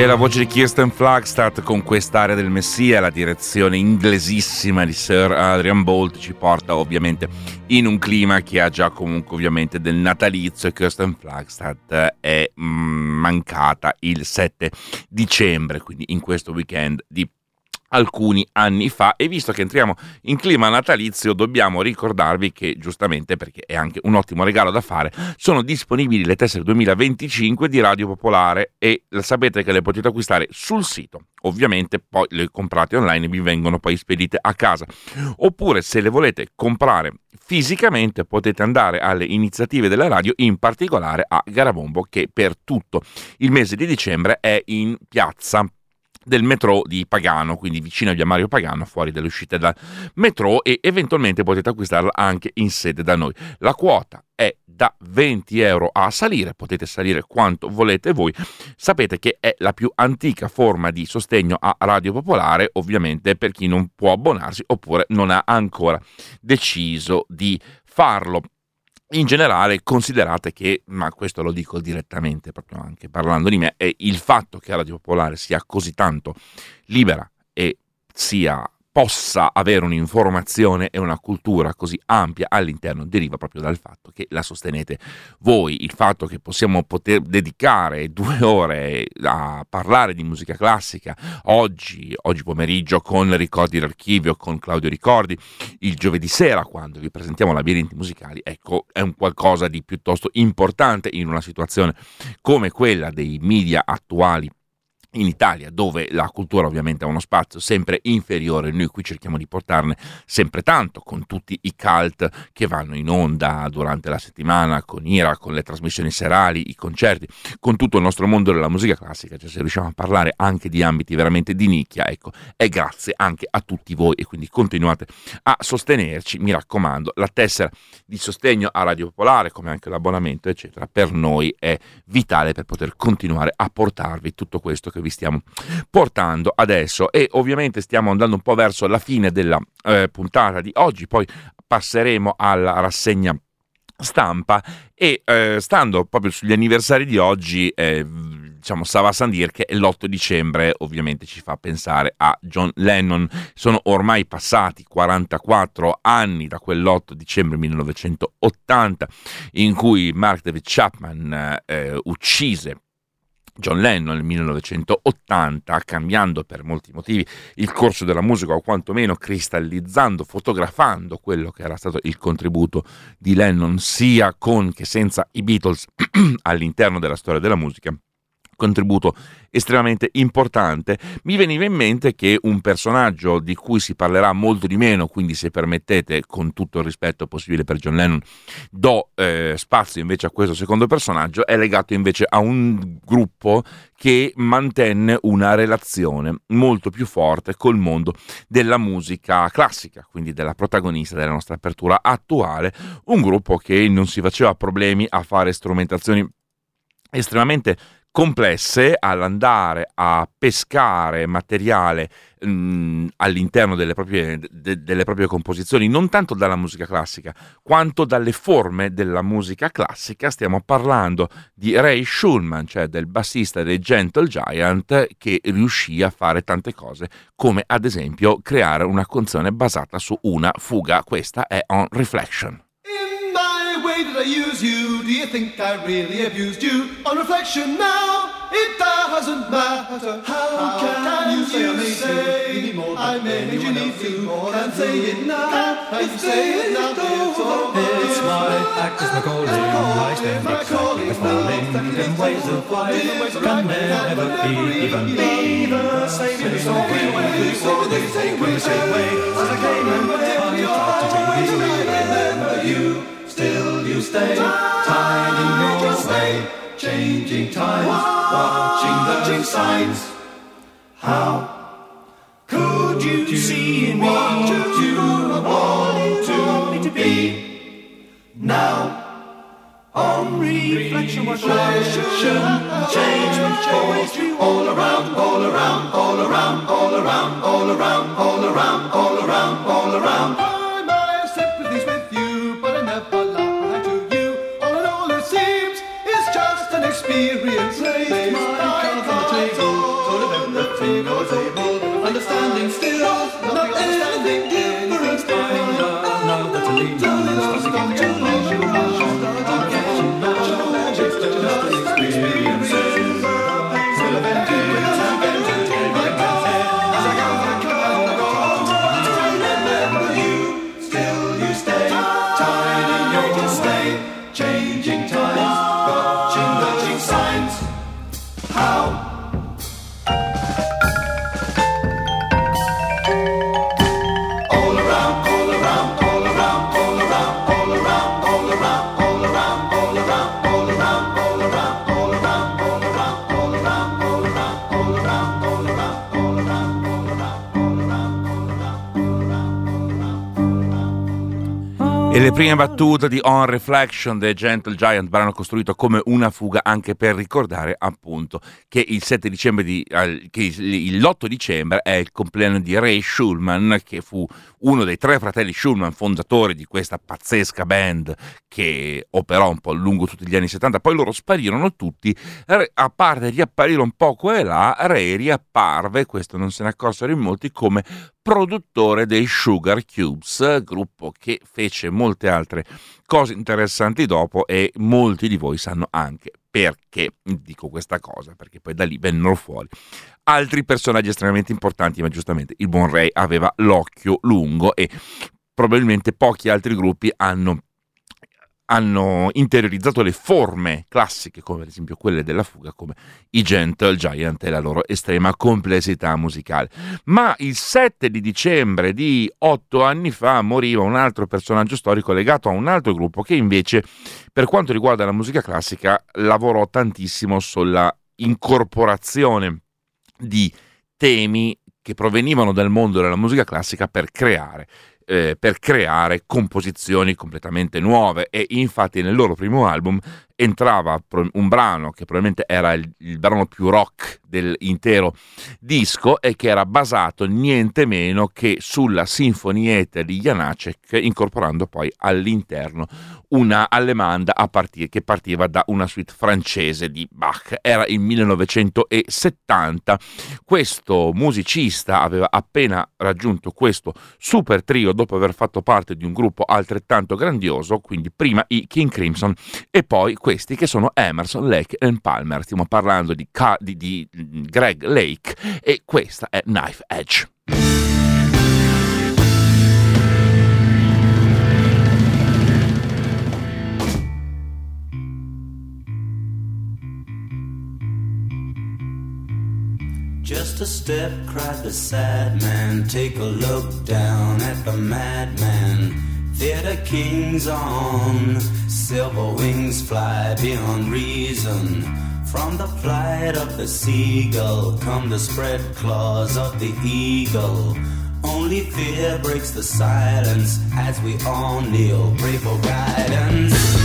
E la voce di Kirsten Flagstad con quest'area del Messia, la direzione inglesissima di Sir Adrian Boult ci porta ovviamente in un clima che ha già comunque ovviamente del natalizio, e Kirsten Flagstad è mancata il 7 dicembre, quindi in questo weekend di alcuni anni fa. E visto che entriamo in clima natalizio, dobbiamo ricordarvi che, giustamente, perché è anche un ottimo regalo da fare, sono disponibili le tessere 2025 di Radio Popolare, e sapete che le potete acquistare sul sito. Ovviamente poi le comprate online e vi vengono poi spedite a casa, oppure se le volete comprare fisicamente potete andare alle iniziative della radio, in particolare a Garabombo, che per tutto il mese di dicembre è in piazza del metro di Pagano, quindi vicino a via Mario Pagano, fuori dalle uscite dal metro, e eventualmente potete acquistarla anche in sede da noi. La quota è da 20 euro a salire, potete salire quanto volete voi. Sapete che è la più antica forma di sostegno a Radio Popolare, ovviamente per chi non può abbonarsi oppure non ha ancora deciso di farlo. In generale, considerate che, ma questo lo dico direttamente, proprio anche parlando di me, è il fatto che Radio Popolare sia così tanto libera e possa avere un'informazione e una cultura così ampia all'interno deriva proprio dal fatto che la sostenete voi. Il fatto che possiamo poter dedicare 2 ore a parlare di musica classica oggi pomeriggio con Ricordi d'Archivio, con Claudio Ricordi, il giovedì sera quando vi presentiamo Labirinti Musicali, ecco, è un qualcosa di piuttosto importante in una situazione come quella dei media attuali in Italia, dove la cultura ovviamente ha uno spazio sempre inferiore. Noi qui cerchiamo di portarne sempre tanto, con tutti i cult che vanno in onda durante la settimana, con IRA, con le trasmissioni serali, i concerti, con tutto il nostro mondo della musica classica. Cioè, se riusciamo a parlare anche di ambiti veramente di nicchia, ecco, è grazie anche a tutti voi, e quindi continuate a sostenerci. Mi raccomando, la tessera di sostegno a Radio Popolare, come anche l'abbonamento eccetera, per noi è vitale per poter continuare a portarvi tutto questo che vi stiamo portando adesso. E ovviamente stiamo andando un po' verso la fine della puntata di oggi, poi passeremo alla rassegna stampa, e stando proprio sugli anniversari di oggi, diciamo, Sava Sandir, che è l'8 dicembre, ovviamente ci fa pensare a John Lennon. Sono ormai passati 44 anni da quell'8 dicembre 1980 in cui Mark David Chapman uccise John Lennon nel 1980, cambiando per molti motivi il corso della musica, o quantomeno cristallizzando, fotografando quello che era stato il contributo di Lennon sia con che senza i Beatles all'interno della storia della musica. Contributo estremamente importante. Mi veniva in mente che un personaggio di cui si parlerà molto di meno, quindi se permettete, con tutto il rispetto possibile per John Lennon, do spazio invece a questo secondo personaggio, è legato invece a un gruppo che mantenne una relazione molto più forte col mondo della musica classica, quindi della protagonista della nostra apertura attuale, un gruppo che non si faceva problemi a fare strumentazioni estremamente complesse, all'andare a pescare materiale all'interno delle proprie composizioni, non tanto dalla musica classica quanto dalle forme della musica classica. Stiamo parlando di Ray Schulman, cioè del bassista dei Gentle Giant, che riuscì a fare tante cose, come ad esempio creare una canzone basata su una fuga. Questa è On Reflection. Did I use you? Do you think I really abused you? On reflection now, it doesn't matter. How can you say I made you need to? Can't say it now. If say it now, it's my act as my calling. I stand exactly as falling. Them ways of life can never be the same. It's always the same way as I came and went. I tried to remember you. Still you stay, tied in your way, changing times, watching the signs. How could you see in what you want to be? Now, on reflection, change all around, all around, all around, all around, all around, all around, all around, all around. My sympathies with you, but I never lie to you. All in all, it seems it's just an experience. Place my cards on the table. figure table, understanding still, not understanding difference. Now that's a lean, starting to E le prime battute di On Reflection dei Gentle Giant, brano costruito come una fuga anche per ricordare appunto che il 7 dicembre che l'8 dicembre è il compleanno di Ray Schulman, che fu uno dei 3 fratelli Schulman, fondatori di questa pazzesca band che operò un po' lungo tutti gli anni 70. Poi loro sparirono tutti, a parte riapparire un po' qua e là, Ray riapparve, questo non se ne accorsero in molti, come produttore dei Sugar Cubes, gruppo che fece molte altre cose interessanti dopo, e molti di voi sanno anche perché dico questa cosa, perché poi da lì vennero fuori altri personaggi estremamente importanti, ma giustamente il buon Ray aveva l'occhio lungo e probabilmente pochi altri gruppi hanno interiorizzato le forme classiche, come ad esempio quelle della fuga, come i Gentle Giant e la loro estrema complessità musicale. Ma il 7 di dicembre di 8 anni fa moriva un altro personaggio storico legato a un altro gruppo che invece, per quanto riguarda la musica classica, lavorò tantissimo sulla incorporazione di temi che provenivano dal mondo della musica classica per creare composizioni completamente nuove. E infatti nel loro primo album entrava un brano che probabilmente era il brano più rock dell'intero disco e che era basato niente meno che sulla sinfonietta di Janáček, incorporando poi all'interno una allemanda che partiva da una suite francese di Bach. Era il 1970. Questo musicista aveva appena raggiunto questo super trio dopo aver fatto parte di un gruppo altrettanto grandioso, quindi prima i King Crimson e poi questi che sono Emerson, Lake and Palmer. Stiamo parlando di Greg Lake e questa è Knife Edge. Just a step, cried the sad man. Take a look down at the madman. Theater kings on silver wings fly beyond reason. From the flight of the seagull come the spread claws of the eagle. Only fear breaks the silence as we all kneel, pray for guidance.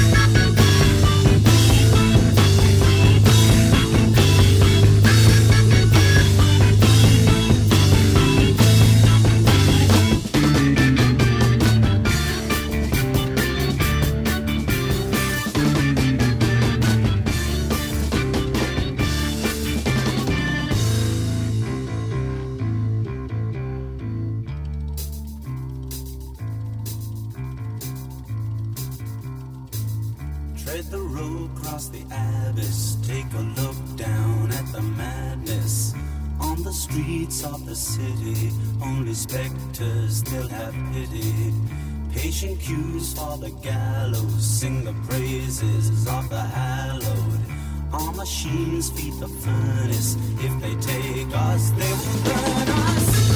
Specters still have pity. Patient cues for the gallows sing the praises of the hallowed. Our machines feed the furnace. If they take us, they will burn us.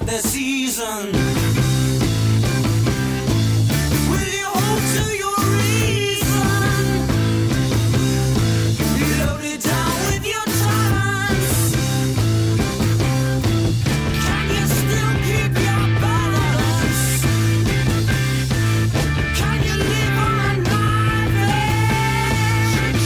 their season. Will you hold to your reason? Load it down with your talents. Can you still keep your balance? Can you live on a knife edge?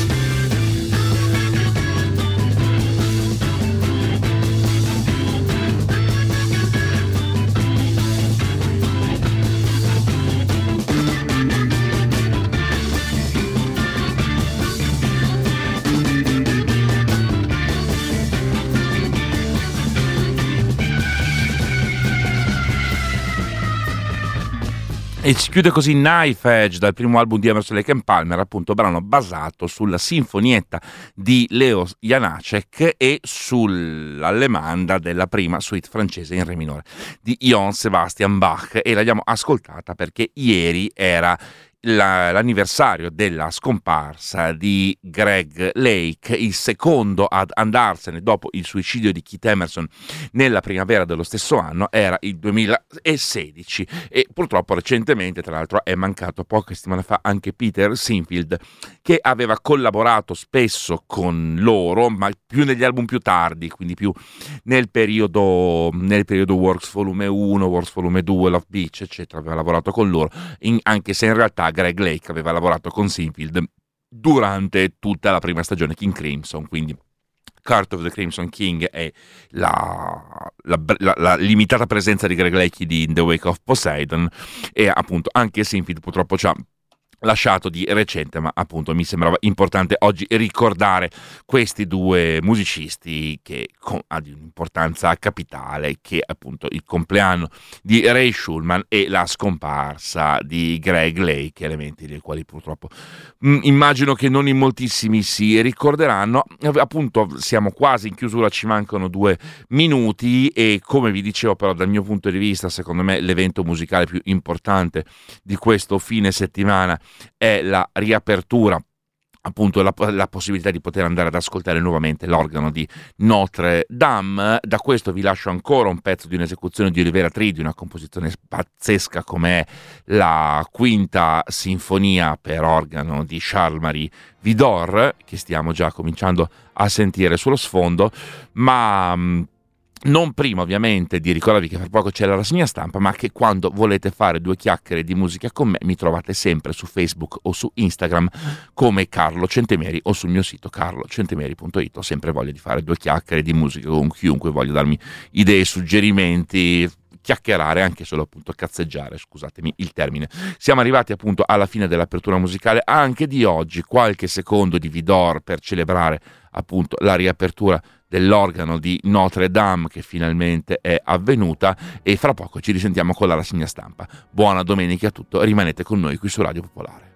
E si chiude così Knife Edge dal primo album di Emerson Lake and Palmer, appunto brano basato sulla sinfonietta di Leo Janáček e sull'allemanda della prima suite francese in re minore di Johann Sebastian Bach, e l'abbiamo ascoltata perché ieri era l'anniversario della scomparsa di Greg Lake, il secondo ad andarsene dopo il suicidio di Keith Emerson nella primavera dello stesso anno. Era il 2016 e purtroppo recentemente, tra l'altro, è mancato poche settimane fa anche Peter Sinfield, che aveva collaborato spesso con loro, ma più negli album più tardi, quindi più nel periodo Works Volume 1, Works Volume 2, Love Beach, eccetera. Aveva lavorato con loro, anche se in realtà Greg Lake aveva lavorato con Sinfield durante tutta la prima stagione King Crimson, quindi Court of the Crimson King è la limitata presenza di Greg Lake di In the Wake of Poseidon, e appunto anche Sinfield purtroppo ci ha lasciato di recente, ma appunto mi sembrava importante oggi ricordare questi due musicisti che ha di un'importanza capitale, che appunto il compleanno di Ray Schulman e la scomparsa di Greg Lake, elementi dei quali purtroppo immagino che non in moltissimi si ricorderanno. Appunto siamo quasi in chiusura, ci mancano 2 minuti e, come vi dicevo, però dal mio punto di vista, secondo me l'evento musicale più importante di questo fine settimana è la riapertura, appunto la possibilità di poter andare ad ascoltare nuovamente l'organo di Notre Dame. Da questo vi lascio ancora un pezzo di un'esecuzione di Olivera Tree, di una composizione pazzesca come è la quinta sinfonia per organo di Charles-Marie Widor, che stiamo già cominciando a sentire sullo sfondo, ma non prima ovviamente di ricordarvi che fra poco c'è la rassegna stampa, ma che quando volete fare 2 chiacchiere di musica con me mi trovate sempre su Facebook o su Instagram come Carlo Centemeri, o sul mio sito carlocentemeri.it. Ho sempre voglia di fare 2 chiacchiere di musica con chiunque voglia darmi idee, suggerimenti, chiacchierare, anche solo appunto cazzeggiare, scusatemi il termine. Siamo arrivati appunto alla fine dell'apertura musicale anche di oggi, qualche secondo di Widor per celebrare appunto la riapertura dell'organo di Notre Dame, che finalmente è avvenuta, e fra poco ci risentiamo con la rassegna stampa. Buona domenica a tutti, rimanete con noi qui su Radio Popolare.